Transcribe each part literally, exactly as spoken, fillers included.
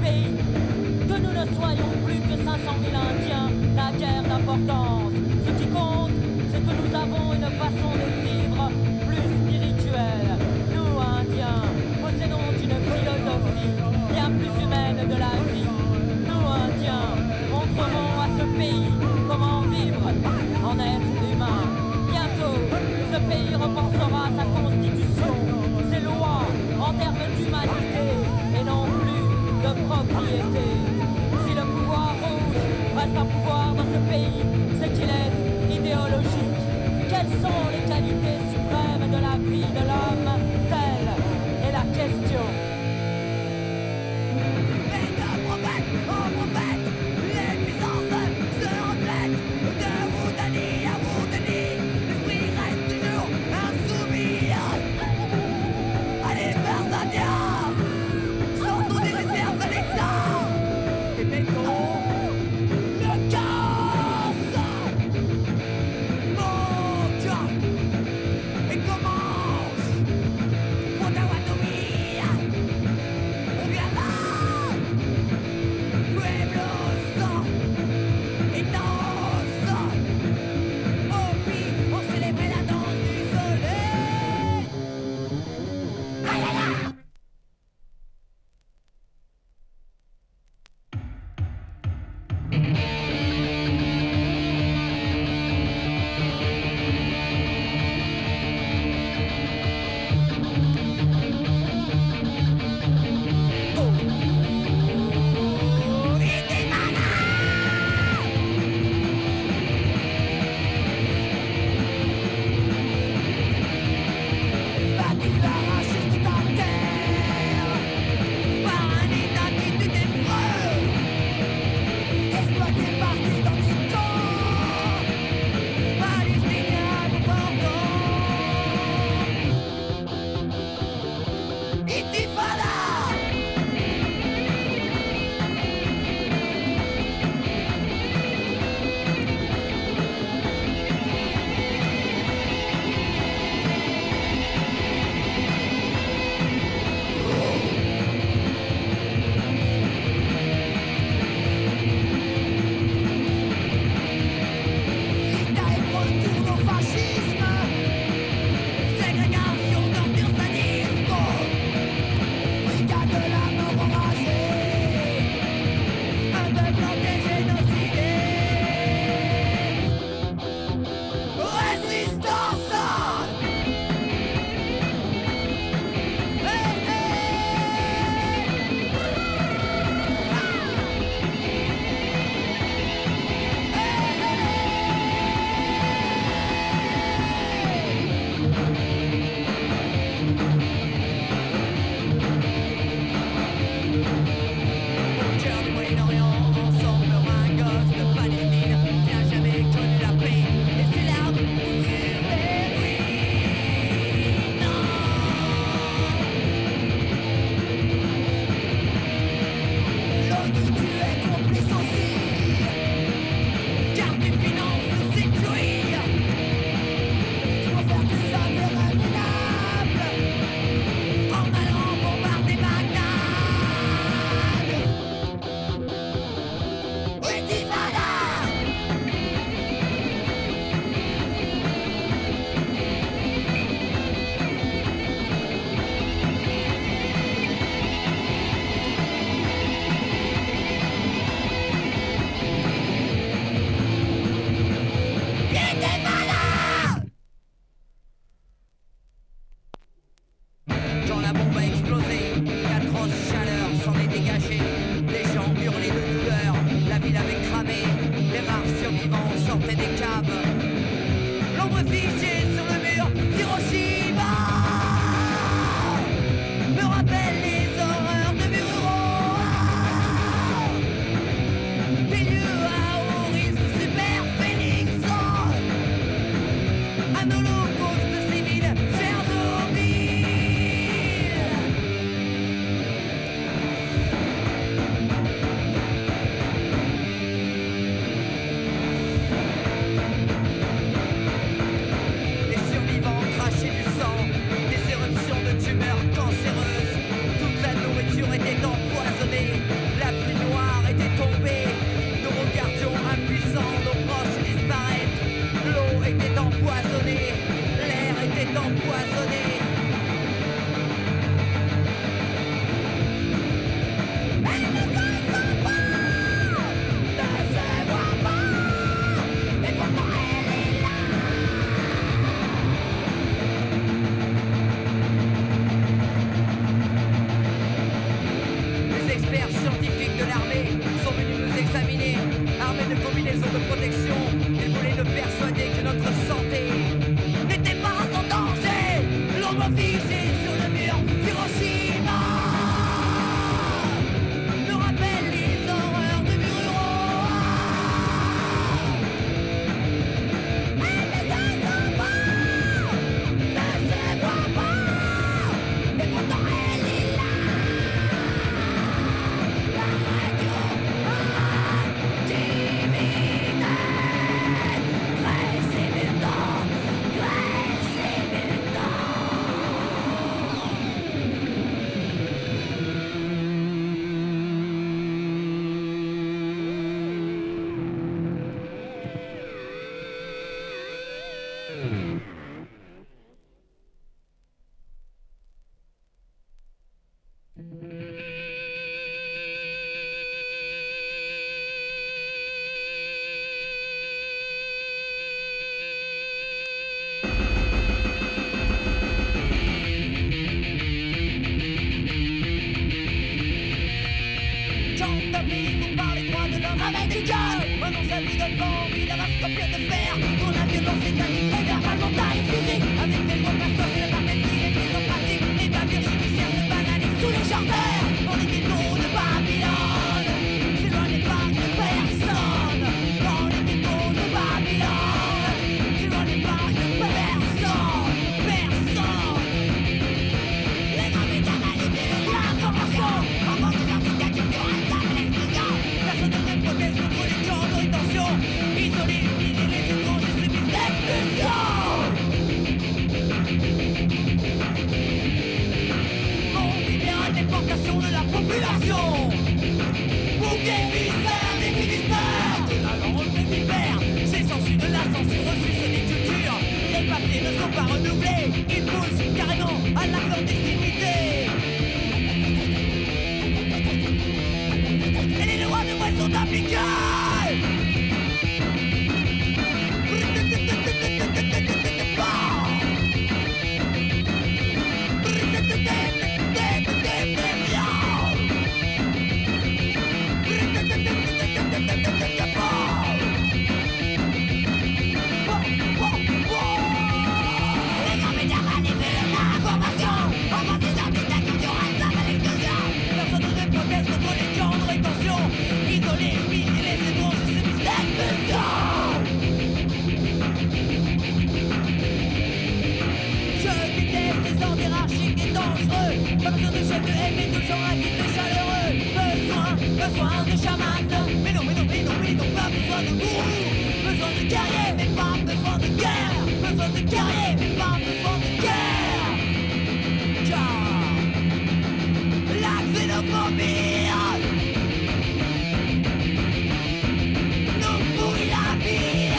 pays. Que nous ne soyons plus que cinq cent mille Indiens n'a guère d'importance. Ce qui compte, c'est que nous avons une façon de vivre plus spirituelle. Nous, Indiens, possédons une philosophie bien plus humaine de la vie. Nous, Indiens, montrerons à ce pays comment vivre en être humain. Bientôt, ce pays repensera sa constitution, ses lois en termes d'humanité et non plus de propriété. Si le pouvoir rouge reste un pouvoir dans ce pays, c'est qu'il est idéologique. Quelles sont les qualités suprêmes de la vie de l'homme? Telle est la question. Et de prophète en prophète, les puissances se reflètent. De vous Denis à vous Denis, l'esprit reste toujours insoumis. Allez vers Indiens, sortons des réserves de l'État et mettons le chaos. Mon Dieu, et commence Potawatomi. On vient là, Pueblos et danse. Oh oui, on célébrait la danse du soleil. Aïe aïe aïe. mesures de protection. Il voulait nous persuader que notre santé n'était pas en danger. L'on doit viser sur le mur Hiroshima. Nous rappelle les horreurs de Muro. Et les enfants ne se voient pas. Et pourtant elle est là. La radio activité. Graisse et mutant, graisse et mutant. Jean-David vous parle des droits de l'homme avec du cœur. Renonce à vie de bombe, il avance comme pied de fer. Pour la violence étatique et verbale, mentale et physique. Avec des lois partout, c'est le parti qui est mis en pratique. Les bavures judiciaires se banalisent sous les charters. Dans les ghettos de Babylone, c'est loin des parcs de personne. Dans les ghettos de Babylone, c'est loin des parcs de personne. Personne. Les grands médias manipulent l'information. Avant de leur dictature, tu entame l'explosion. Personne ne proteste contre les gens de rétention. Isolés, humiliés, les étrangers subissent l'expulsion. Monde libéral, déportation de la population. Bouquet, mystère des ministères. De la langue des vipères. C'est censure de la censure reçue, c'est des cultures. Les papiers ne sont pas renouvelés. Ils poussent carrément à la clandestinité. Et les lois de voile sont appliquées. Les grands médias manipulent l'information. Avant des dictatures, tu entame l'explosion. Personne ne proteste contre les gens de rétention. Isolés, humiliés, les étrangers subissent l'expulsion. Je déteste les ordres hiérarchiques et dangereux. Pas besoin de chef de haine, mais de gens actifs et chaleureux. Besoin, besoin de chaman. Mais non, mais non, mais non, mais non, pas besoin de gourou. Besoin de guerrier, mais pas besoin de guerre. Besoin de guerrier, mais pas besoin de guerre. Car la xénophobie nous pourrit la vie.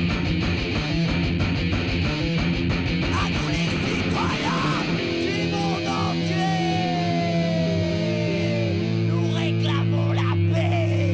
À nous les citoyens du monde entier, nous réclamons la paix.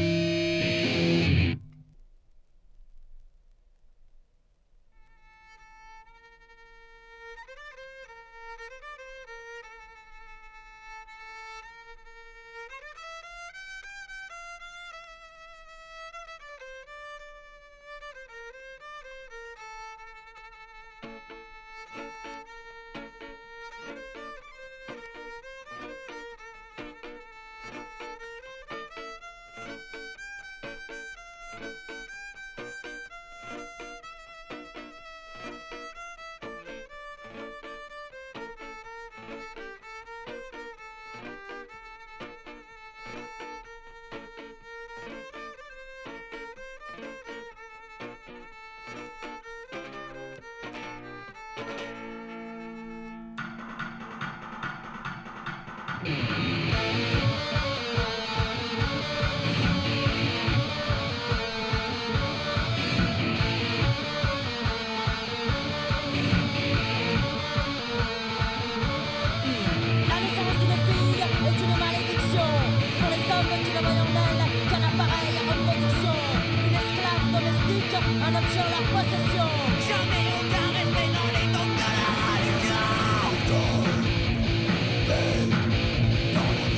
un objet en leur possession. Jamais aucun respect dans les dons de la religion. Dans la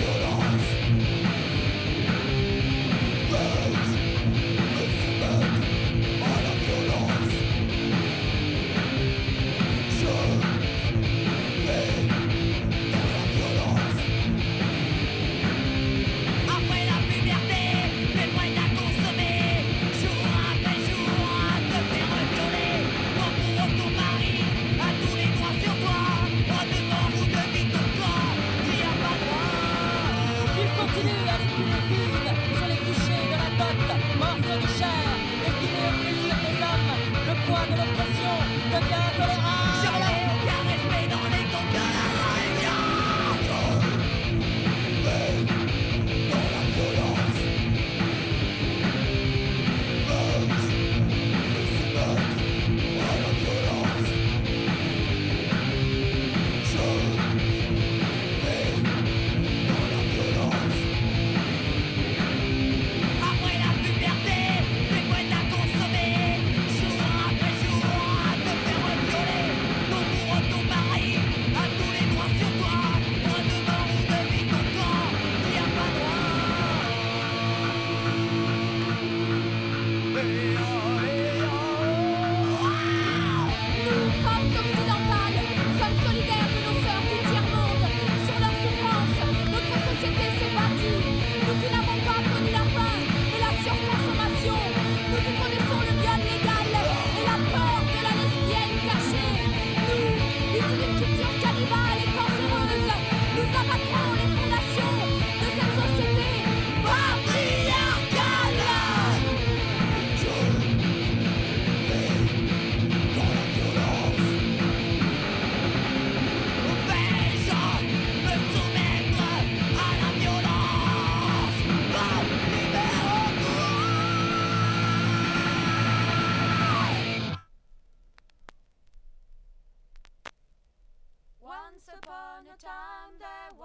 Once upon a time there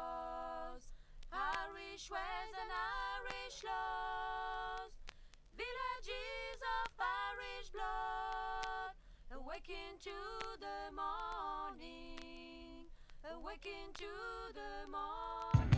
was Irish ways and Irish laws, villages of Irish blood, awaken to the morning, awaken to the morning.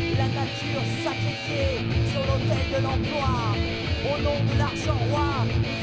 Sacrifié sur l'autel de l'emploi, au nom de l'argent roi.